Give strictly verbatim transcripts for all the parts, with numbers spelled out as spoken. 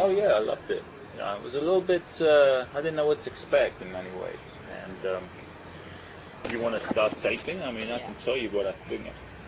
Oh yeah, I loved it. You know, it was a little bit. Uh, I didn't know what to expect in many ways. And um, if you want to start taping, I mean, I Yeah. can tell you what I think.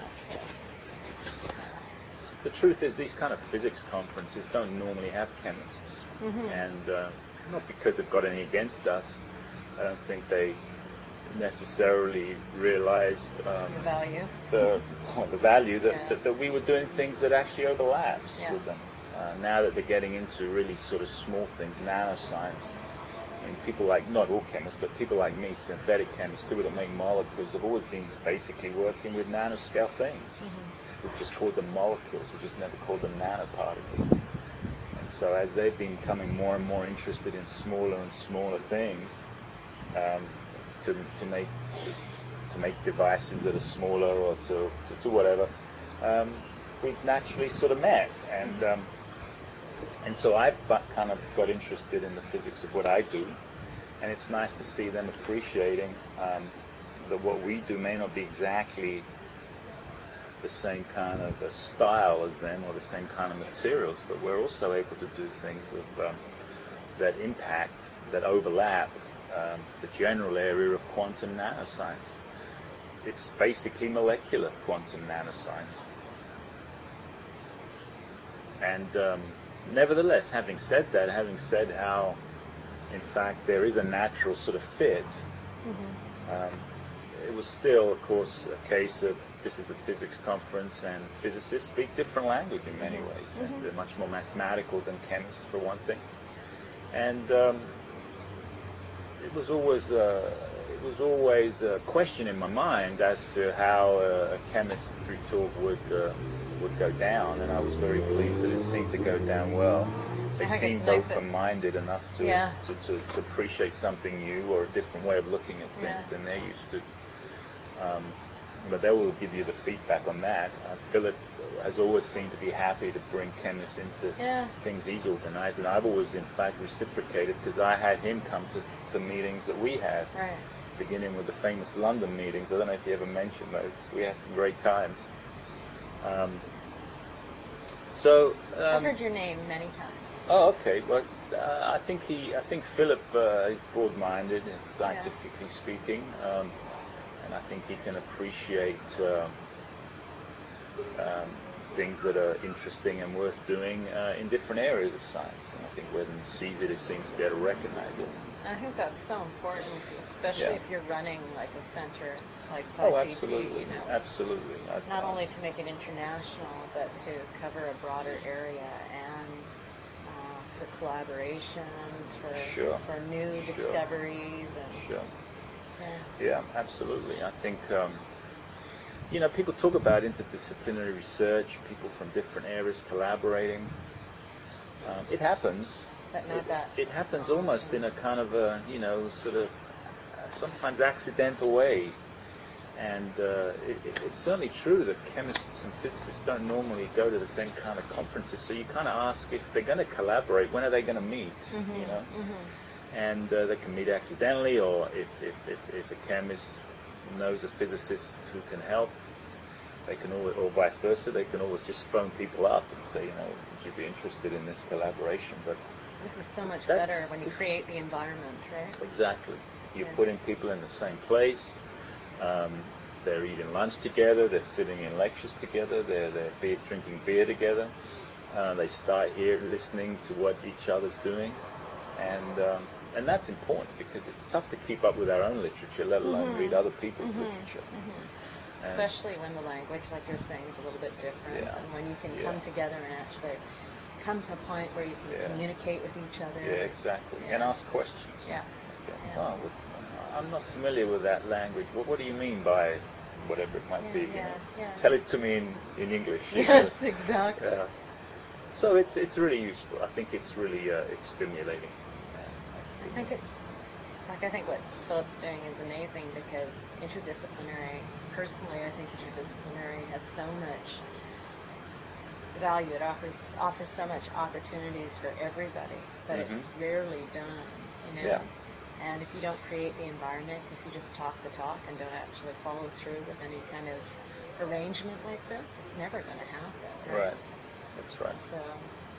The truth is, these kind of physics conferences don't normally have chemists, Mm-hmm. and uh, not because they've got any against us. I don't think they necessarily realized um, The value. the well, the value that, Yeah. that that we were doing things that actually overlaps Yeah. with them. Uh, now that they're getting into really sort of small things, nanoscience. I mean, people like, not all chemists, but people like me, synthetic chemists, people that make molecules, have always been basically working with nanoscale things. Mm-hmm. We've just called them molecules, we've just never called them nanoparticles. And so as they've been becoming more and more interested in smaller and smaller things, um, to, to make to make devices that are smaller or to, to, to whatever, um, we've naturally sort of met. And um, and so I've kind of got interested in the physics of what I do, and it's nice to see them appreciating um, that what we do may not be exactly the same kind of a style as them or the same kind of materials, but we're also able to do things of um, that impact, that overlap um, the general area of quantum nanoscience. It's basically molecular quantum nanoscience. And um, nevertheless, having said that, having said how, in fact, there is a natural sort of fit, Mm-hmm. um, it was still, of course, a case of this is a physics conference, and physicists speak different language in many Mm-hmm. ways, Mm-hmm. and they're much more mathematical than chemists, for one thing. And um, it was always uh, it was always a question in my mind as to how uh, a chemistry talk would uh, would go down, and I was very pleased that it seemed to go down well. They I think it's seemed nice that- open-minded enough to, Yeah. to, to, to appreciate something new or a different way of looking at things Yeah. than they're used to. Um, but they will give you the feedback on that. Uh, Philip has always seemed to be happy to bring chemists into Yeah. things he's organized, and I've always, in fact, reciprocated because I had him come to, to meetings that we had, Right. beginning with the famous London meetings. I don't know if you ever mentioned those. We had some great times. Um, so um, I've heard your name many times. Oh, okay. Well, uh, I think he, I think Philip uh, is broad-minded, scientifically speaking, um, and I think he can appreciate uh, um, things that are interesting and worth doing uh, in different areas of science. And I think when he sees it, he seems to be able to recognize it. I think that's so important, especially Yeah. if you're running like a center like Oh, Phi T P, absolutely, you know. absolutely. I, Not only to make it international, but to cover a broader area and uh, for collaborations, for Sure. for new Sure. discoveries, and Sure. yeah. Yeah, absolutely. I think, um, you know, people talk about interdisciplinary research, people from different areas collaborating. Um, it happens. But not it, that it happens often. almost in a kind of a, you know, sort of uh, sometimes accidental way. And uh, it, it, it's certainly true that chemists and physicists don't normally go to the same kind of conferences. So you kind of ask, if they're going to collaborate, when are they going to meet? Mm-hmm. You know, Mm-hmm. and uh, they can meet accidentally, or if, if, if, if a chemist knows a physicist who can help, they can always, or vice versa, they can always just phone people up and say, you know, would you be interested in this collaboration? But This is so much That's- better when you this- create the environment, right? exactly, you're Yeah. putting people in the same place. Um, they're eating lunch together. They're sitting in lectures together. They're they're beer, drinking beer together. Uh, they start here listening to what each other's doing, and um, and that's important because it's tough to keep up with our own literature, let alone Mhm. read other people's Mhm. literature. Mhm. And- Especially when the language, like you're saying, is a little bit different, Yeah. and when you can Yeah. come together and actually come to a point where you can Yeah. communicate with each other. Yeah, exactly, Yeah. and ask questions. Yeah. Okay. Yeah. Oh, well, I'm not familiar with that language. What, what do you mean by whatever it might Yeah, be? You yeah, know? yeah. Just tell it to me in, in English. you Yes, know? exactly. Yeah. So it's it's really useful. I think it's really uh, it's stimulating. Yeah, I think it's like I think what Philip's doing is amazing because interdisciplinary. Personally, I think interdisciplinary has so much value. It offers offers so much opportunities for everybody, but Mhm. it's rarely done. You know. Yeah. And if you don't create the environment, if you just talk the talk and don't actually follow through with any kind of arrangement like this, it's never going to happen. Right. Right. That's right. So,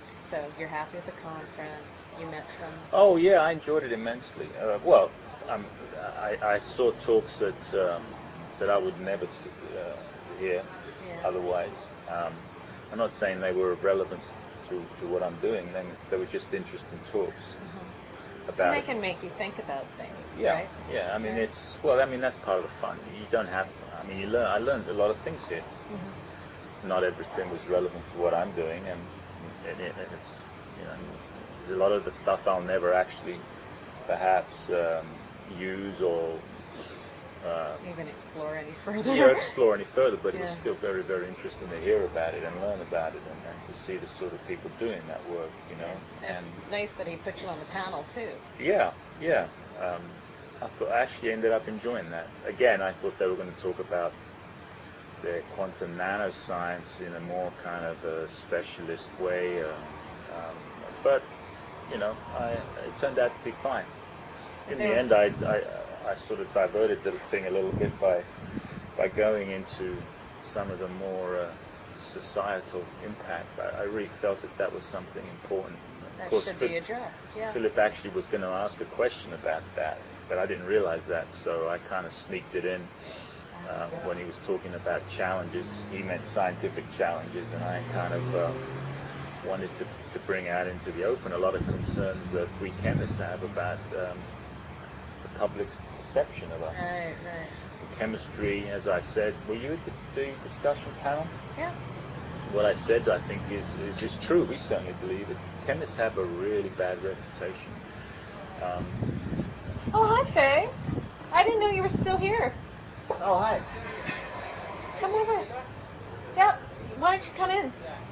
So you're happy with the conference? You met some. Oh yeah, I enjoyed it immensely. Uh, well, um, I, I saw talks that um, that I would never s- uh, hear Yeah. otherwise. Um, I'm not saying they were of relevance to, to what I'm doing. They, they were just interesting talks Uh-huh. about. And they can make you think about things, yeah, right? yeah. I mean, Right. it's well. I mean, that's part of the fun. You don't have. I mean, you learn. I learned a lot of things here. Mm-hmm. Not everything was relevant to what I'm doing, and, and, it, and it's you know it's, a lot of the stuff I'll never actually perhaps um, use or uh, Even explore any further. you know, explore any further. But it was Yeah. still very very interesting to hear about it and learn about it, and, and to see the sort of people doing that work. You know, Yeah. It's and nice that he put you on the panel too. yeah, yeah. Um, I thought I actually ended up enjoying that. Again, I thought they were going to talk about the quantum nanoscience in a more kind of a specialist way, uh, um, but you know, I, it turned out to be fine. In They the were- end, I, I, I sort of diverted the thing a little bit by by going into some of the more uh, societal impact. I, I really felt that that was something important. Of That course, should Phil- be addressed. Yeah. Philip actually was going to ask a question about that, but I didn't realize that, so I kind of sneaked it in. Um, when he was talking about challenges, he meant scientific challenges, and I kind of um, wanted to, to bring out into the open a lot of concerns that we chemists have about um, the public's perception of us. Right. Right. In chemistry, as I said, were you at the, the discussion panel? Yeah. What I said, I think, is, is, is true. We certainly believe it. Chemists have a really bad reputation. Um, Oh, hi, Faye. I didn't know you were still here. oh, hi. Come over. Yep. Why don't you come in?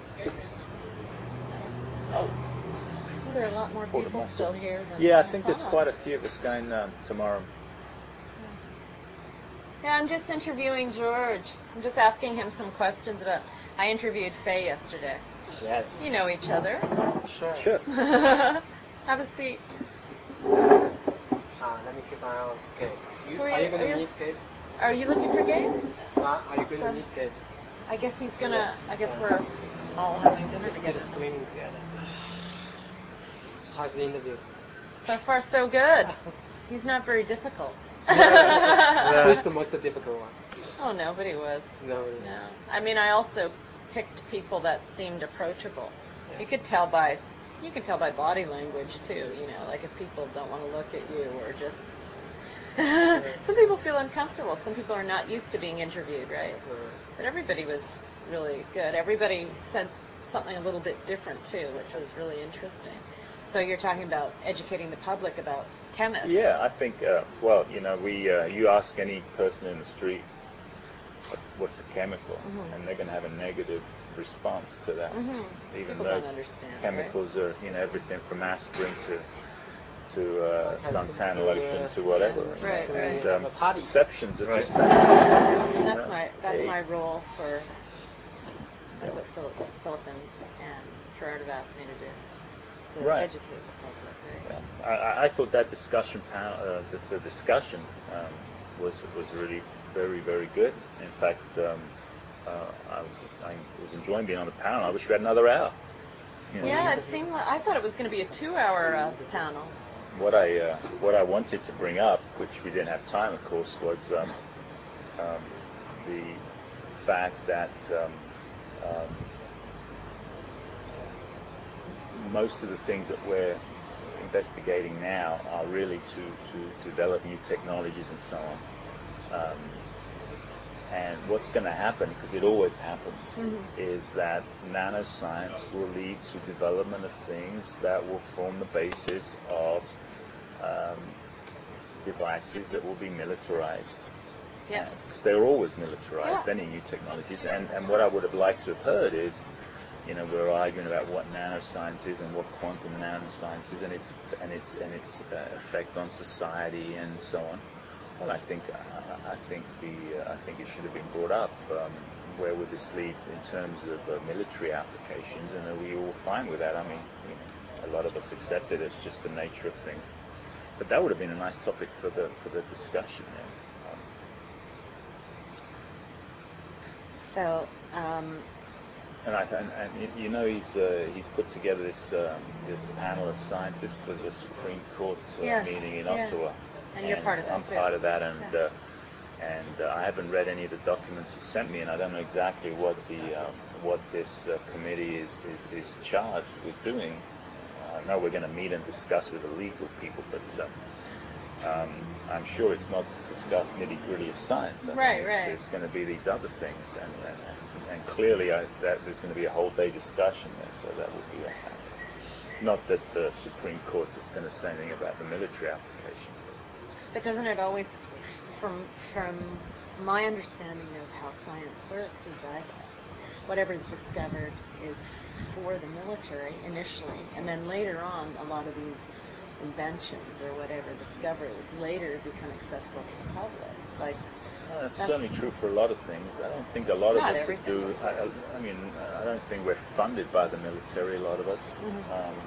Oh. There are a lot more Pulled a people muscle. still here than Yeah, I I think there's thought. quite a few of us going um, tomorrow. Yeah, I'm just interviewing George. I'm just asking him some questions about. I interviewed Faye yesterday. Yes. You know each other. Sure. Sure. Have a seat. Uh, let me keep an eye on Pip. You, Who are are you- you going are to you- meet Pip? Are you looking for Gabe? Uh, are you going So- to meet Pip? I guess he's gonna. I guess Yeah. we're all having dinner Just together. get swimming together. So how's the interview? So far, so good. He's not very difficult. Who's the most difficult one? Oh, nobody was. No. No. I mean, I also picked people that seemed approachable. Yeah. You could tell by, you can tell by body language too. You know, like if people don't want to look at you or just. Some people feel uncomfortable. Some people are not used to being interviewed, right? Uh, But everybody was really good. Everybody said something a little bit different too, which was really interesting. So you're talking about educating the public about chemists. Yeah, I think, uh, well, you know, we uh, you ask any person in the street what, what's a chemical, Mhm. and they're going to have a negative response to that. Mhm. Even People though don't understand, chemicals are, you know, everything from aspirin to to uh, Okay, suntan so lotion it's, to whatever. uh, you Right, know, right. And Have um, a party. perceptions are Right. just that. And that's Yeah. my that's Hey. my role for. That's Yeah. what Philip, Philip and, and Gerard have asked me to do, to Right. educate the public, right? Yeah. I, I thought that discussion panel, uh, this the discussion um, was was really very very good. In fact, um, uh, I was I was enjoying being on the panel. I wish we had another hour. You know, Yeah, it seemed like I thought it was going to be a two-hour uh, panel. What I uh, what I wanted to bring up, which we didn't have time, of course, was um, um, the fact that um, um, most of the things that we're investigating now are really to, to develop new technologies and so on. Um, and what's going to happen, because it always happens, Mhm. is that nanoscience will lead to development of things that will form the basis of um, devices that will be militarized. Yeah. Because they were always militarized, Yeah. any new technologies. And, and what I would have liked to have heard is, you know, we're arguing about what nanoscience is and what quantum nanoscience is, and its and its and its uh, effect on society and so on. Well, I think uh, I think the uh, I think it should have been brought up. Um, where would this lead in terms of uh, military applications? And are we all fine with that? I mean, you know, a lot of us accept it as just the nature of things. But that would have been a nice topic for the for the discussion. Yeah. Um, So, um, And, I, and, and you know he's uh, he's put together this um, this panel of scientists for the Supreme Court uh, yes. meeting in yeah. Ottawa. And you're part of that I'm too. part of that, and yeah. uh, and uh, I haven't read any of the documents he sent me, and I don't know exactly what the um, what this uh, committee is, is is charged with doing. Uh, I know we're going to meet and discuss with the legal people, but. Um, Um, I'm sure it's not to discuss nitty-gritty of science. I Right, think it's, right. it's going to be these other things, and and, and clearly I, that there's going to be a whole day discussion there. So that will be a, not that the Supreme Court is going to say anything about the military applications. But doesn't it always, from from my understanding of how science works, is that whatever is discovered is for the military initially, and then later on, a lot of these inventions or whatever discoveries later become accessible to the public. Like well, that's, that's certainly true for a lot of things. I don't think a lot of not us everything, do. of I, course. I mean, I don't think we're funded by the military. A lot of us, Mhm. um,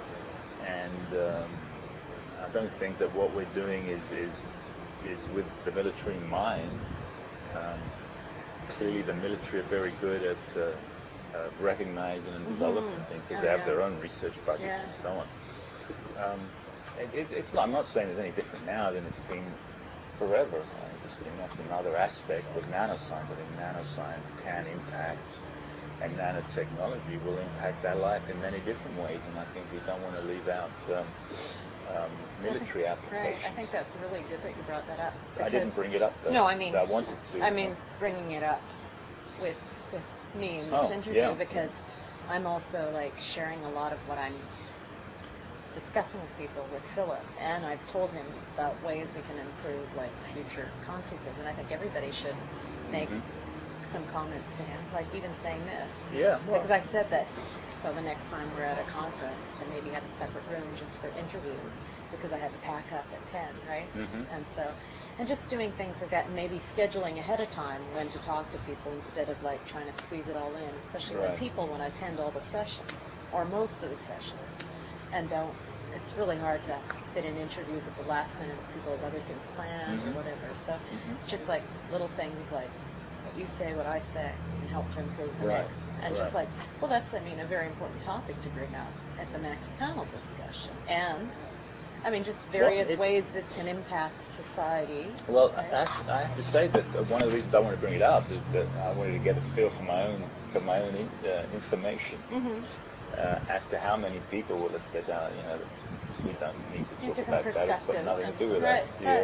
and um, I don't think that what we're doing is is is with the military in mind. Um, clearly, the military are very good at uh, uh, recognizing and developing Mhm. things because Oh, they have yeah. their own research budgets Yeah. and so on. Um, it, it's, it's not, I'm not saying it's any different now than it's been forever. I just think that's another aspect of nanoscience. I think nanoscience can impact, and nanotechnology will impact our life in many different ways, and I think we don't want to leave out um, um, military I think, applications. Right. I think that's really good that you brought that up. I didn't bring it up, though. No, I mean, I wanted to. I mean, bringing it up with with me in this Oh, interview yeah. because I'm also like sharing a lot of what I'm discussing with people with Philip, and I've told him about ways we can improve like future conferences, and I think everybody should make Mhm. some comments to him, like even saying this. Yeah. Well, Because I said that, so the next time we're at a conference, to maybe have a separate room just for interviews, because I had to pack up at ten, right? Mhm. And so, and just doing things like that, and maybe scheduling ahead of time when to talk to people instead of like trying to squeeze it all in, especially when Right. people, when I attend all the sessions, or most of the sessions, and don't, it's really hard to fit in interviews at the last minute if people have other things planned Mhm. or whatever. So Mhm. it's just like little things like what you say, what I say, can help to improve the Right, mix. And right. just like, well, that's, I mean, a very important topic to bring up at the next panel discussion. And, I mean, just various Well, it- ways this can impact society. Well, right? actually, I have to say that uh, one of the reasons I wanted to bring it up is that I wanted to get a feel for my own for my own in, uh, information Mm-hmm. uh, as to how many people will have said, uh, you know, we don't need to Yeah, talk different about that. It's got perspectives nothing and- to do with right, us. right. Yeah.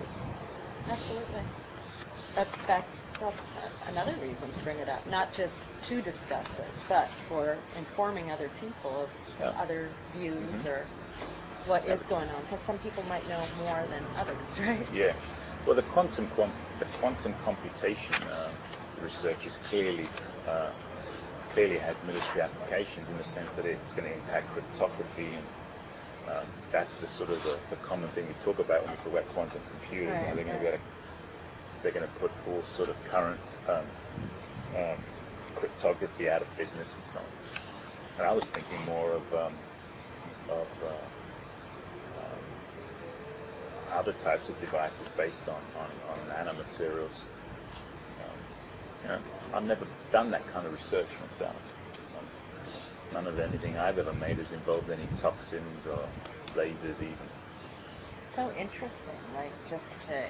Absolutely. That's that's that's a- another reason to bring it up, not just to discuss it, but for informing other people of Yeah. other views Mhm. or what is going on, because some people might know more than others, right? Yeah. Well, the quantum quant- the quantum computation uh, research is clearly uh, clearly has military applications in the sense that it's going to impact cryptography, and um, that's the sort of the, the common thing we talk about when we talk about quantum computers. You know, Right, they're going to right. be able to, they're going to put all sort of current um, um, cryptography out of business and so on. And I was thinking more of um, of uh, um, other types of devices based on, on, on nanomaterials. Um, you know, I've never done that kind of research myself. Um, none of anything I've ever made has involved any toxins or lasers even. So interesting, like just to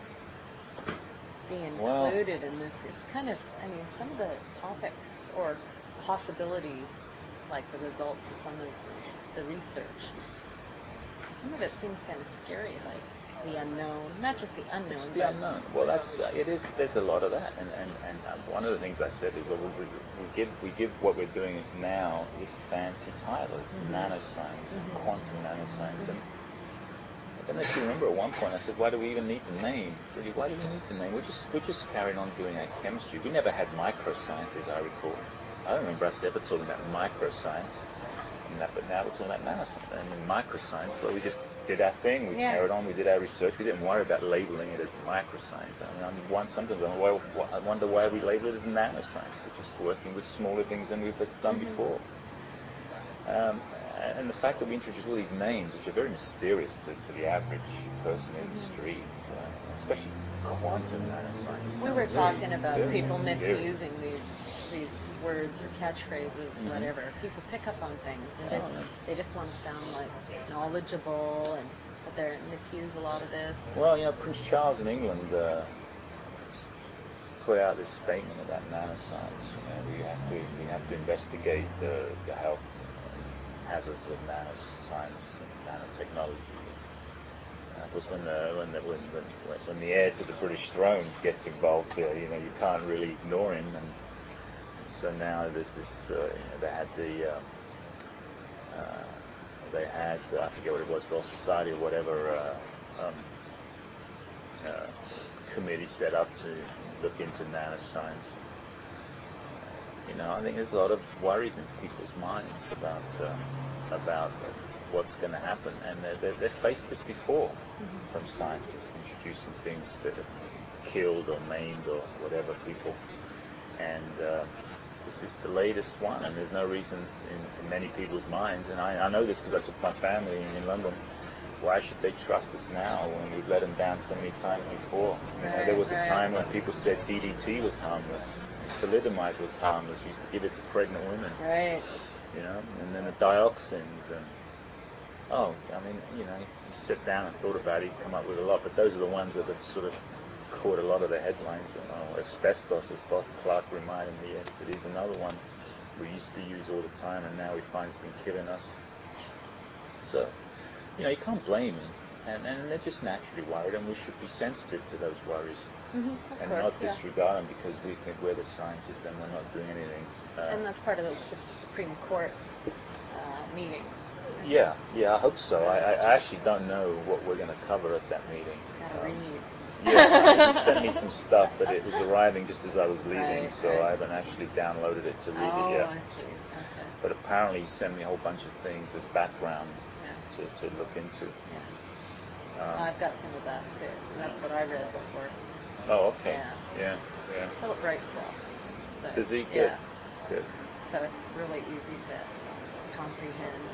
be Well- included in this. It's kind of, I mean, some of the topics or possibilities, like the results of some of the research, some of it seems kind of scary, like the unknown, not just the unknown, It's the but unknown. Well, that's uh, it is. There's a lot of that, and and, and uh, one of the things I said is, well, we, we, we give we give what we're doing now this fancy title. It's Mhm. nanoscience, Mhm. quantum nanoscience, and I don't know if you remember at one point I said, why do we even need the name? Really, why do we need the name? We're just we're just carrying on doing our chemistry. We never had microscience, as I recall. I don't remember us ever talking about microscience, and that, but now we're talking about nanoscience and microscience. Well, we just did our thing. We Yeah. carried on. We did our research. We didn't worry about labeling it as microscience. I mean, I'm one sometimes I'm, well, I wonder why we label it as nanoscience. We're just working with smaller things than we've done Mhm. before. Um, and the fact that we introduce all these names, which are very mysterious to, to the average person in the street, uh, especially quantum nanoscience. We were really, talking about very people mysterious. misusing these these words or catchphrases, Mm-hmm. whatever. People pick up on things, and Oh, they, yeah. they just want to sound like knowledgeable, and but they misuse a lot of this. Well, you know, Prince Charles in England uh, put out this statement about nanoscience. You know, we have to we have to investigate the, the health hazards of nanoscience and nanotechnology. And of course, when the when the when, when, when the heir to the British throne gets involved, uh, you know, you can't really ignore him. And so now there's this. Uh, you know, they had the. Um, uh, they had I forget what it was, Royal Society or whatever. Uh, um, uh, committee set up to look into nanoscience. You know, I think there's a lot of worries in people's minds about uh, about what's going to happen, and they've they faced this before mm-hmm. from scientists introducing things that have killed or maimed or whatever people, and uh, this is the latest one, and there's no reason in, in many people's minds, and I, I know this because I took my family in, in London. Why should they trust us now when we've let them down so many times before? You know, right, there was a right. time when people said D D T was harmless, thalidomide was harmless. We used to give it to pregnant women. Right. You know, and then the dioxins and oh, I mean, you know, you sit down and thought about it, you come up with a lot. But those are the ones that have sort of caught a lot of the headlines. And oh, asbestos, as Bob Clark reminded me yesterday, is another one we used to use all the time, and now we find it's been killing us. So. You know, you can't blame them, and, and they're just naturally worried, and we should be sensitive to those worries mm-hmm, and course, not yeah. disregard them because we think we're the scientists and we're not doing anything. Uh, and that's part of the su- Supreme Court uh, meeting. Yeah, yeah, I hope so. I, I actually don't know what we're going to cover at that meeting. Gotta um, read. Yeah, you sent me some stuff, but it was arriving just as I was leaving, right, so right. I haven't actually downloaded it to read oh, it yet. I see. Okay. But apparently he sent me a whole bunch of things as background yeah. to, to look into. Yeah. Um, I've got some of that too. That's what I read before. Oh, okay. Yeah. Yeah, yeah. Philip writes well. So Does he? it's- Good. Yeah. Good. So it's really easy to comprehend.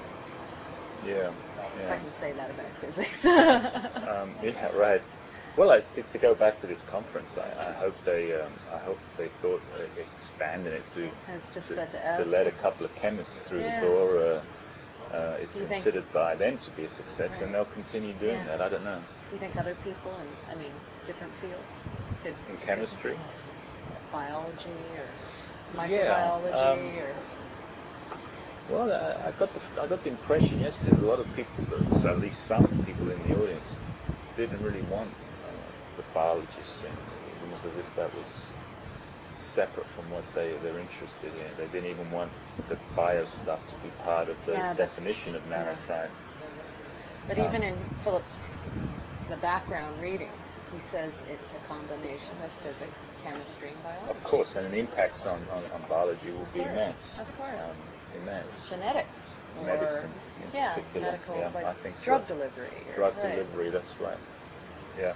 Yeah. If Yeah. I can say that about physics. um, yeah. Right. Well, I, to, to go back to this conference, I, I hope they, um, I hope they thought uh, expanding it to It's just to, that to to ask. let a couple of chemists through Yeah. the door uh, uh, is Do you considered think- by them to be a success, Right. and they'll continue doing Yeah. that. I don't know. Do you think other people in, I mean, different fields could In chemistry. could, biology or Yeah, microbiology um, or Well, I, I got the I got the impression yesterday that a lot of people, so at least some people in the audience, didn't really want uh, the biologists in. Almost as if that was separate from what they they're interested in. They didn't even want the bio stuff to be part of the Yeah, but- definition of yeah. nanoscience. But Um, even in Philip's the background readings, he says it's a combination of physics, chemistry, and biology. Of course, and the impacts on, on, on biology will Of be course, immense. of course. Um, immense. Genetics or Medicine in yeah, particular. medical Yeah, like I think so. drug delivery. Or, Drug right. delivery, that's right. Yeah.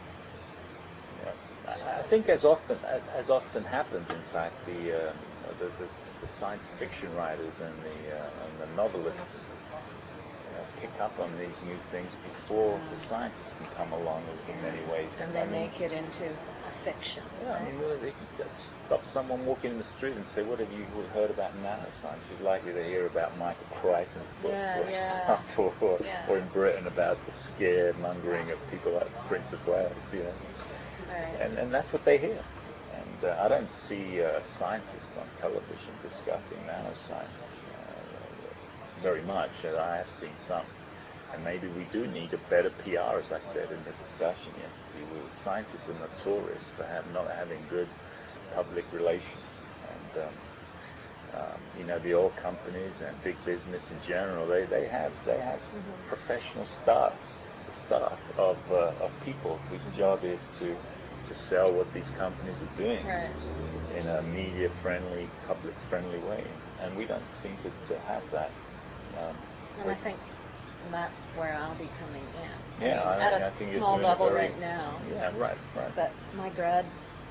Yeah. I, I think as often as often happens, in fact, the, um, the, the the science fiction writers and the uh, and the novelists uh, pick up on these new things before Yeah. the scientists can come along in many ways. And I they mean, make it into a fiction. Yeah, I right? mean, really, they could stop someone walking in the street and say, "What have you heard about nanoscience?" You're likely to hear about Michael Crichton's book, Yeah, for yeah. example, or, Yeah. or in Britain about the scaremongering of people like the Prince of Wales, you know. Right. And and that's what they hear. And uh, I don't see uh, scientists on television discussing nanoscience uh, very much. Uh, I have seen some. And maybe we do need a better P R, as I said in the discussion yesterday. We, scientists are notorious for have, not having good public relations. And, um, um, you know, the oil companies and big business in general, they, they have they have Mm-hmm. professional staffs, staff of, uh, of people whose job is to, to sell what these companies are doing Right. in a media-friendly, public-friendly way. And we don't seem to, to have that. Um, And I think that's where I'll be coming in. Yeah, I mean, I, at a I think you're small doing level a very, right now. Yeah, right, right. But my grad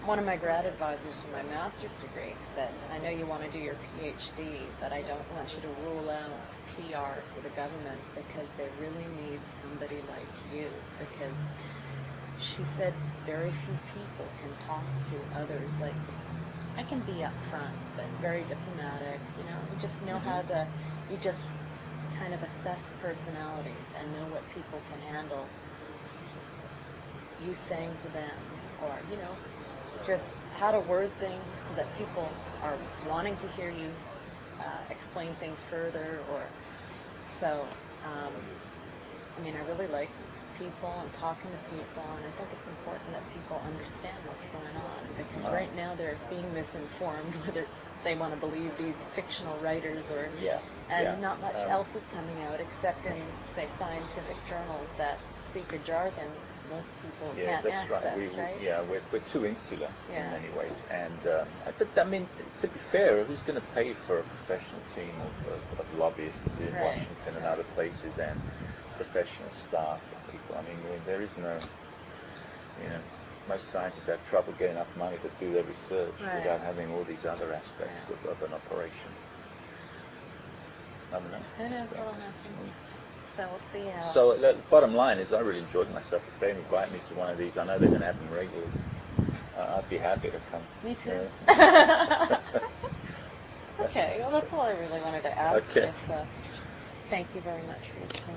one of my grad advisors for my master's degree said, I know you want to do your PhD, but I don't want you to rule out P R for the government because they really need somebody like you. Because she said very few people can talk to others. Like, I can be upfront, but very diplomatic. You know, you just know how to, you just kind of assess personalities and know what people can handle. You saying to them, or, you know, just how to word things so that people are wanting to hear you uh, explain things further. Or so, um, I mean, I really like people and talking to people, and I think it's important that people understand what's going on, because Wow. right now they're being misinformed, whether it's they want to believe these fictional writers or Yeah. and yeah. not much um, else is coming out except in, say, scientific journals that speak a jargon most people Yeah, can't that's access, right. We, we, right? Yeah, we're, we're too insular Yeah. in many ways. And um, I- but I mean, to be fair, who's going to pay for a professional team of, of, of lobbyists in Right. Washington and other places, and professional staff and people? I mean, there- there is no, you know, most scientists have trouble getting enough money to do their research Right. without having all these other aspects Yeah. of, of an operation. I don't know. Who knows So- what'll happen? So we'll see how. So the bottom line is, I really enjoyed myself. If they invite me to one of these, I know they're going to have them regularly. Uh, I'd be happy to come. Me too. Yeah. Okay, well, that's all I really wanted to ask Okay. you. So thank you very much for your time.